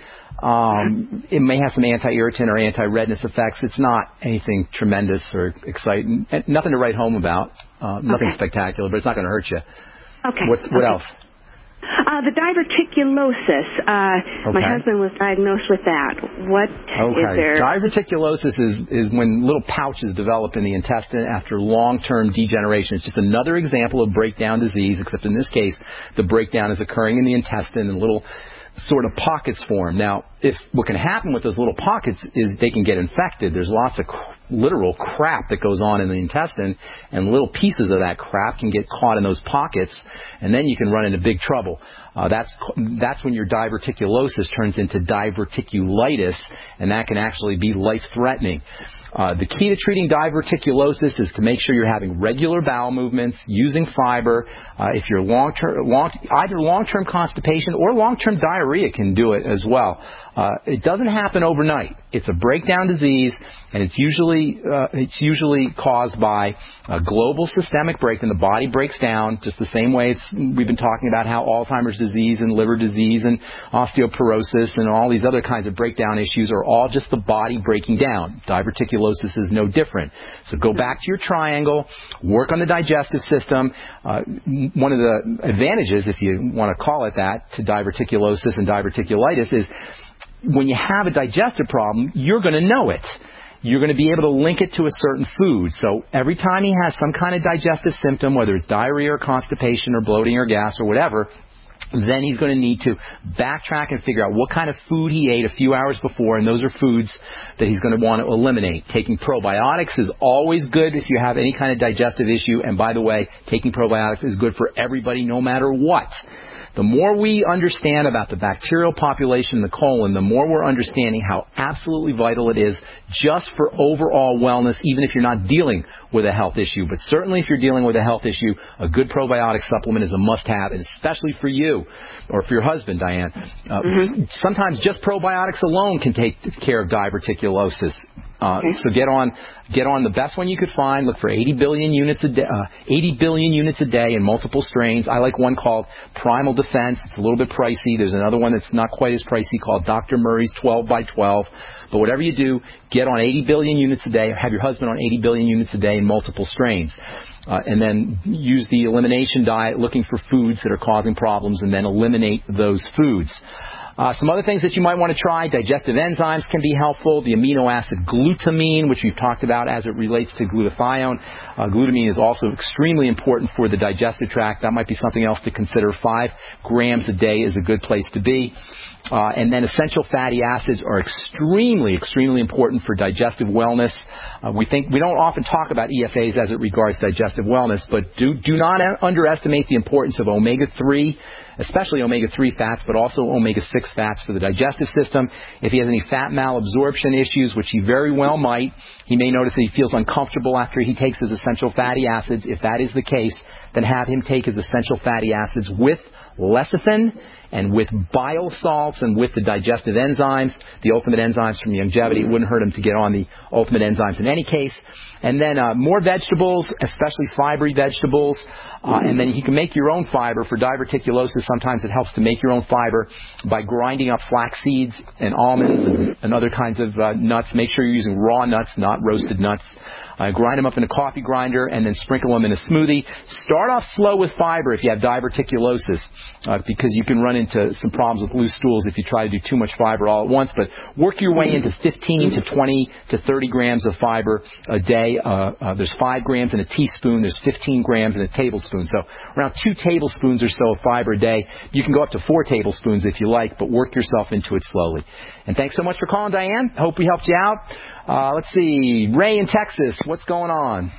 Um, it may have some anti-irritant or anti-redness effects. It's not anything tremendous or exciting. Nothing to write home about. Uh, nothing Okay. spectacular, but it's not going to hurt you. Okay. What's, what okay. else? Uh, the diverticulosis. Uh, Okay. My husband was diagnosed with that. What Okay. is there? Diverticulosis is, is when little pouches develop in the intestine after long-term degeneration. It's just another example of breakdown disease, except in this case, the breakdown is occurring in the intestine and little sort of pockets form. Now, if what can happen with those little pockets is they can get infected. There's lots of cr- literal crap that goes on in the intestine, and little pieces of that crap can get caught in those pockets, and then you can run into big trouble. Uh, that's that's when your diverticulosis turns into diverticulitis, and that can actually be life-threatening. Uh, the key to treating diverticulosis is to make sure you're having regular bowel movements, using fiber. Uh, if you're long-term, long, either long-term constipation or long-term diarrhea can do it as well. Uh, it doesn't happen overnight. It's a breakdown disease, and it's usually uh, it's usually caused by a global systemic breakdown. The body breaks down just the same way it's, we've been talking about how Alzheimer's disease and liver disease and osteoporosis and all these other kinds of breakdown issues are all just the body breaking down. Diverticulosis is no different. So go back to your triangle, work on the digestive system. Uh, one of the advantages, if you want to call it that, to diverticulosis and diverticulitis is when you have a digestive problem, you're going to know it. You're going to be able to link it to a certain food. So every time he has some kind of digestive symptom, whether it's diarrhea or constipation or bloating or gas or whatever, then he's going to need to backtrack and figure out what kind of food he ate a few hours before, and those are foods that he's going to want to eliminate. Taking probiotics is always good if you have any kind of digestive issue, and by the way, taking probiotics is good for everybody no matter what. The more we understand about the bacterial population in the colon, the more we're understanding how absolutely vital it is just for overall wellness, even if you're not dealing with a health issue. But certainly if you're dealing with a health issue, a good probiotic supplement is a must-have, and especially for you or for your husband, Diane. Uh, mm-hmm. Sometimes just probiotics alone can take care of diverticulosis. Uh, so get on, get on the best one you could find. Look for eighty billion units a day, uh, eighty billion units a day in multiple strains. I like one called Primal Defense. It's a little bit pricey. There's another one that's not quite as pricey called Doctor Murray's twelve by twelve. But whatever you do, get on eighty billion units a day. Have your husband on eighty billion units a day in multiple strains. Uh, and then use the elimination diet, looking for foods that are causing problems, and then eliminate those foods. Uh, some other things that you might want to try, digestive enzymes can be helpful. The amino acid glutamine, which we've talked about as it relates to glutathione. Uh, glutamine is also extremely important for the digestive tract. That might be something else to consider. Five grams a day is a good place to be. Uh, and then essential fatty acids are extremely, extremely important for digestive wellness. Uh, we think we don't often talk about E F As as it regards digestive wellness, but do do not underestimate the importance of omega three, especially omega three fats, but also omega six fats for the digestive system. If he has any fat malabsorption issues, which he very well might, he may notice that he feels uncomfortable after he takes his essential fatty acids. If that is the case, then have him take his essential fatty acids with lecithin and with bile salts and with the digestive enzymes, the ultimate enzymes from Youngevity. It wouldn't hurt him to get on the ultimate enzymes in any case. And then uh, more vegetables, especially fibery vegetables. Uh, and then you can make your own fiber. For diverticulosis, sometimes it helps to make your own fiber by grinding up flax seeds and almonds and, and other kinds of uh, nuts. Make sure you're using raw nuts, not roasted nuts. Uh, grind them up in a coffee grinder and then sprinkle them in a smoothie. Start off slow with fiber if you have diverticulosis, uh, because you can run into some problems with loose stools if you try to do too much fiber all at once. But work your way into fifteen to twenty to thirty grams of fiber a day. Uh, uh, there's five grams in a teaspoon. There's fifteen grams in a tablespoon. So around two tablespoons or so of fiber a day. You can go up to four tablespoons if you like, but work yourself into it slowly. And thanks so much for calling, Diane. Hope we helped you out. Uh, let's see. Ray in Texas, what's going on?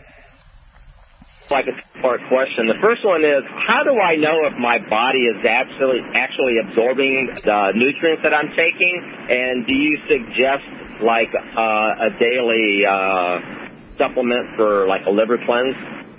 Like a two-part question. The first one is, how do I know if my body is actually actually absorbing the nutrients that I'm taking? And do you suggest like uh, a daily uh, supplement for like a liver cleanse?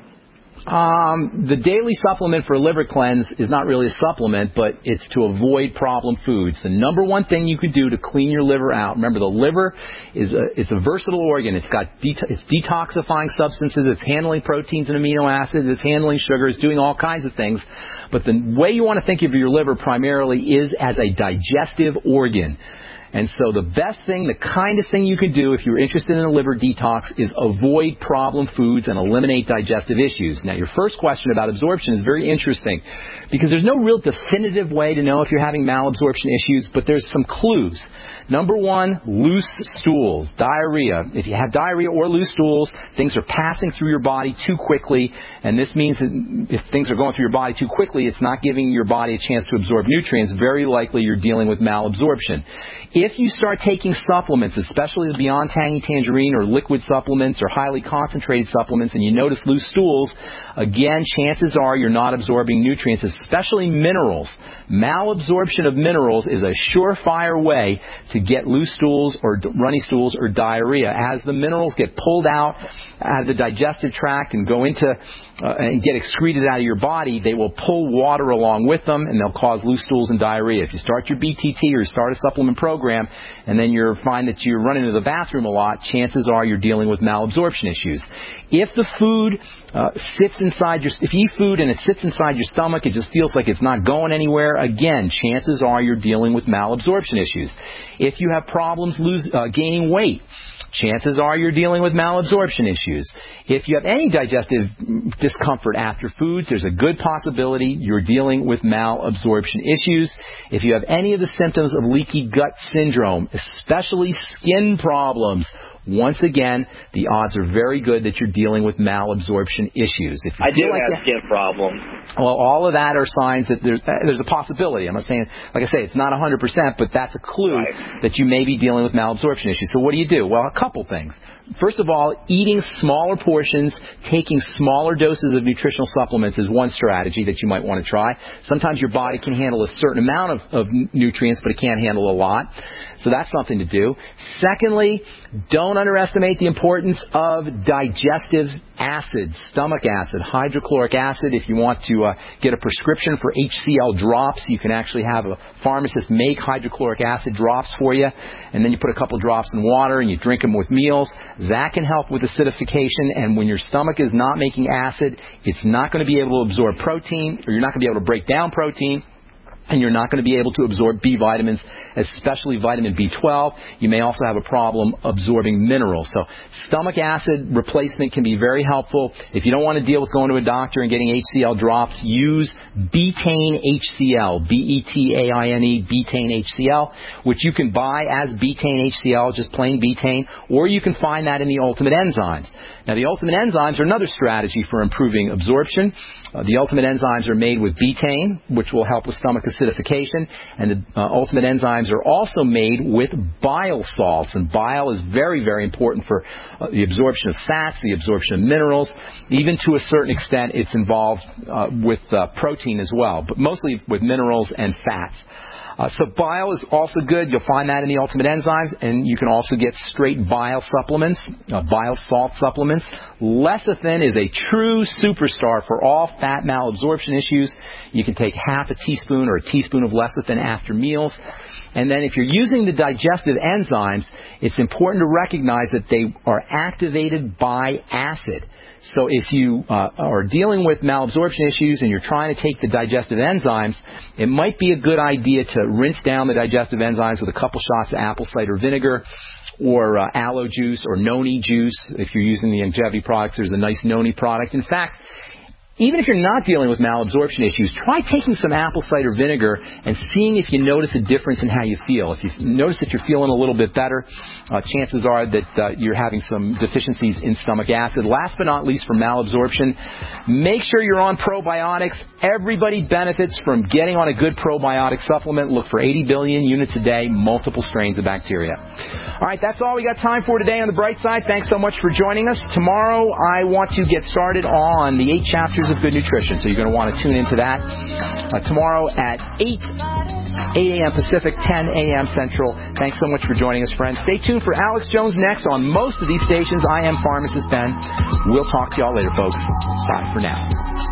Um, the daily supplement for liver cleanse is not really a supplement, but it's to avoid problem foods. The number one thing you could do to clean your liver out, remember the liver is a, it's a versatile organ. It's got det- it's detoxifying substances, it's handling proteins and amino acids, it's handling sugars, doing all kinds of things. But the way you want to think of your liver primarily is as a digestive organ. And so the best thing, the kindest thing you can do if you're interested in a liver detox is avoid problem foods and eliminate digestive issues. Now, your first question about absorption is very interesting because there's no real definitive way to know if you're having malabsorption issues, but there's some clues. Number one, loose stools, diarrhea. If you have diarrhea or loose stools, things are passing through your body too quickly, and this means that if things are going through your body too quickly, it's not giving your body a chance to absorb nutrients. Very likely you're dealing with malabsorption. If you start taking supplements, especially the Beyond Tangy Tangerine or liquid supplements or highly concentrated supplements, and you notice loose stools, again, chances are you're not absorbing nutrients, especially minerals. Malabsorption of minerals is a surefire way to get loose stools or runny stools or diarrhea. As the minerals get pulled out out of the digestive tract and go into uh, and get excreted out of your body, they will pull water along with them, and they'll cause loose stools and diarrhea. If you start your B T T or start a supplement program, and then you find that you're running to the bathroom a lot, chances are you're dealing with malabsorption issues. If the food uh, sits inside your, if you eat food and it sits inside your stomach, it just feels like it's not going anywhere, again, chances are you're dealing with malabsorption issues. If you have problems lose, uh, gaining weight, chances are you're dealing with malabsorption issues. If you have any digestive discomfort after foods, there's a good possibility you're dealing with malabsorption issues. If you have any of the symptoms of leaky gut syndrome, especially skin problems once again, the odds are very good that you're dealing with malabsorption issues. If you I do like have that, skin problems. well, all of that are signs that there's, there's a possibility. I'm not saying, like I say, it's not one hundred percent, but that's a clue right. that you may be dealing with malabsorption issues. So what do you do? Well, a couple things. First of all, eating smaller portions, taking smaller doses of nutritional supplements is one strategy that you might want to try. Sometimes your body can handle a certain amount of, of nutrients, but it can't handle a lot. So that's something to do. Secondly, don't underestimate the importance of digestive acids, stomach acid, hydrochloric acid. If you want to uh, get a prescription for H C L drops, you can actually have a pharmacist make hydrochloric acid drops for you, and then you put a couple drops in water and you drink them with meals. That can help with acidification, and when your stomach is not making acid, it's not going to be able to absorb protein, or you're not going to be able to break down protein. And you're not going to be able to absorb B vitamins, especially vitamin B twelve. You may also have a problem absorbing minerals. So stomach acid replacement can be very helpful. If you don't want to deal with going to a doctor and getting H C L drops, use betaine H C L, B E T A I N E, betaine H C L, which you can buy as betaine H C L, just plain betaine, or you can find that in the Ultimate Enzymes. Now, the Ultimate Enzymes are another strategy for improving absorption. Uh, the Ultimate Enzymes are made with betaine, which will help with stomach acidification, and the uh, Ultimate Enzymes are also made with bile salts, and bile is very, very important for uh, the absorption of fats, the absorption of minerals. Even to a certain extent, it's involved uh, with uh, protein as well, but mostly with minerals and fats. Uh, so bile is also good. You'll find that in the Ultimate Enzymes, and you can also get straight bile supplements, uh, bile salt supplements. Lecithin is a true superstar for all fat malabsorption issues. You can take half a teaspoon or a teaspoon of lecithin after meals. And then if you're using the digestive enzymes, it's important to recognize that they are activated by acid. So if you uh, are dealing with malabsorption issues and you're trying to take the digestive enzymes, it might be a good idea to rinse down the digestive enzymes with a couple shots of apple cider vinegar or uh, aloe juice or noni juice. If you're using the Youngevity products, there's a nice noni product. In fact, even if you're not dealing with malabsorption issues, try taking some apple cider vinegar and seeing if you notice a difference in how you feel. If you notice that you're feeling a little bit better, uh, chances are that uh, you're having some deficiencies in stomach acid. Last but not least, for malabsorption, make sure you're on probiotics. Everybody benefits from getting on a good probiotic supplement. Look for eighty billion units a day, multiple strains of bacteria. All right, that's all we got time for today on The Bright Side. Thanks so much for joining us. Tomorrow, I want to get started on the eight chapters of good nutrition, so you're going to want to tune into that uh, tomorrow at eight a.m. Pacific, ten a.m. Central. Thanks so much for joining us, friends. Stay tuned for Alex Jones next on most of these stations. I am Pharmacist Ben. We'll talk to y'all later, folks. Bye for now.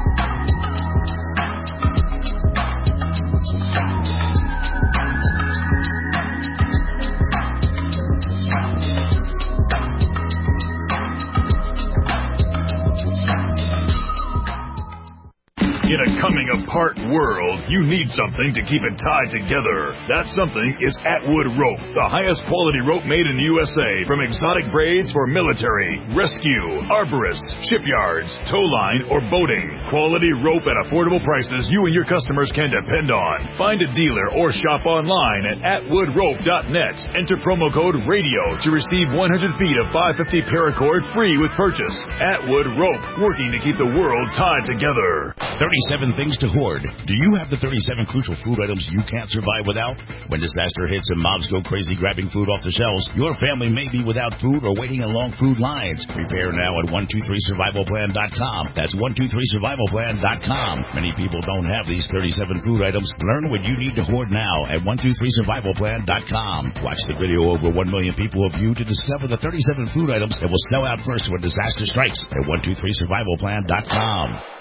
In a coming-apart world, you need something to keep it tied together. That something is Atwood Rope, the highest quality rope made in the U S A, from exotic braids for military, rescue, arborists, shipyards, tow line, or boating. Quality rope at affordable prices you and your customers can depend on. Find a dealer or shop online at atwood rope dot net. Enter promo code RADIO to receive one hundred feet of five fifty paracord free with purchase. Atwood Rope, working to keep the world tied together. thirty-seven things to hoard. Do you have the thirty-seven crucial food items you can't survive without? When disaster hits and mobs go crazy grabbing food off the shelves, your family may be without food or waiting in long food lines. Prepare now at one two three survival plan dot com. That's one two three survival plan dot com. Many people don't have these thirty-seven food items. Learn what you need to hoard now at one two three survival plan dot com. Watch the video over one million people have viewed to discover the thirty-seven food items that will sell out first when disaster strikes at one two three survival plan dot com.